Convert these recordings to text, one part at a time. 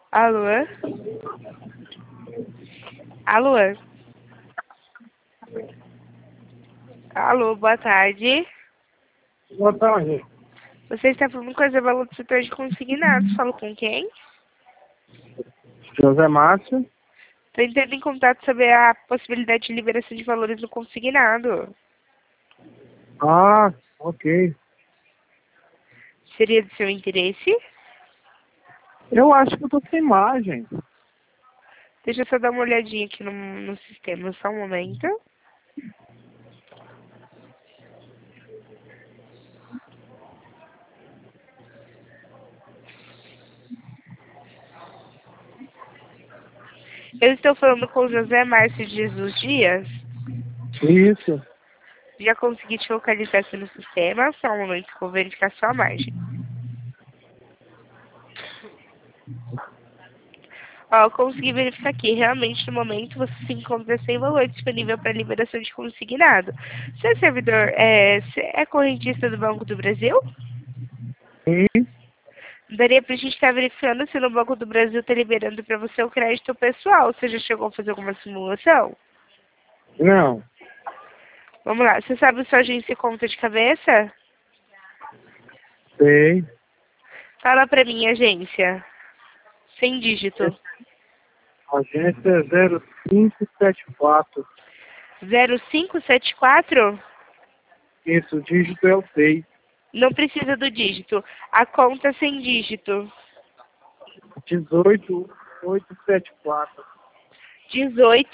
Alô? Alô? Alô, boa tarde. Boa tarde. Você está falando com a Isabela do setor de consignados. Falo com quem? José Márcio. Estou entrando em contato sobre a possibilidade de liberação de valores no consignado. Ah, ok. Seria do seu interesse? Eu acho que eu tô sem imagem. Deixa eu só dar uma olhadinha aqui no sistema, só um momento. Eu estou falando com o José Márcio de Jesus Dias. Isso. Já consegui te localizar aqui no sistema, só um momento que eu vou verificar sua margem. Ó, eu consegui verificar aqui, realmente no momento você se encontra sem valor disponível para liberação de consignado. Seu servidor é correntista do Banco do Brasil? Sim. Daria para a gente estar verificando se no Banco do Brasil está liberando para você o crédito pessoal. Você já chegou a fazer alguma simulação? Não. Vamos lá, você sabe sua agência e conta de cabeça? Sei. Fala para mim, agência. Sem dígito. Agência 0574. 0574? Isso, o dígito é o 6. Não precisa do dígito. A conta sem dígito. 18874. 18.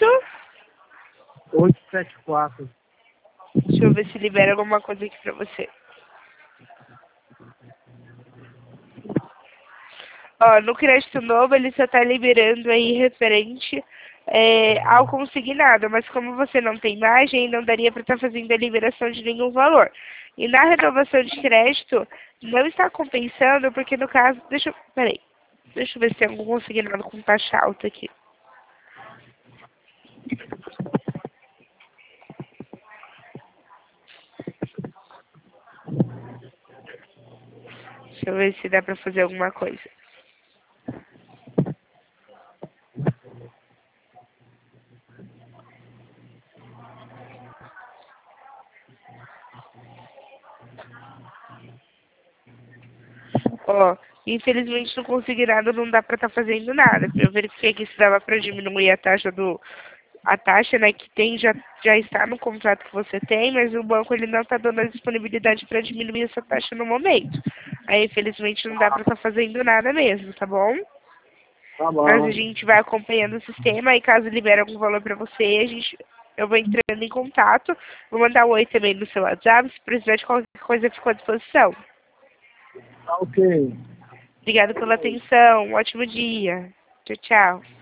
874. Deixa eu ver se libera alguma coisa aqui pra você. Ó, no crédito novo ele só tá liberando aí referente ao consignado, mas como você não tem margem, não daria para estar fazendo a liberação de nenhum valor. E na renovação de crédito, não está compensando, porque no caso, peraí, deixa eu ver se tem algum consignado com taxa alta aqui. Deixa eu ver se dá para fazer alguma coisa. Ó, infelizmente no consignado não dá pra estar fazendo nada. Eu verifiquei aqui se dava pra diminuir a taxa, né, que tem, já está no contrato que você tem, mas o banco ele não está dando a disponibilidade para diminuir essa taxa no momento. Aí, infelizmente, não dá para estar fazendo nada mesmo, tá bom? Tá Mas a bom. gente vai acompanhando o sistema e caso libere algum valor para você, eu vou entrando em contato. Vou mandar um oi também no seu WhatsApp, se precisar de qualquer coisa, eu fico à disposição. Tá ok. Obrigada pela atenção. Um ótimo dia. Tchau, tchau.